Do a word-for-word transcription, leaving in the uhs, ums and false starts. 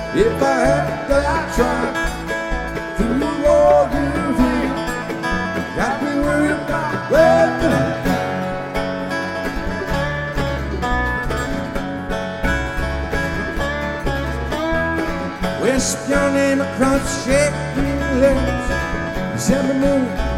If I had to, I'd try to move all you feel. Got me worried about where to go. Whisper your name across shaking lips. December moon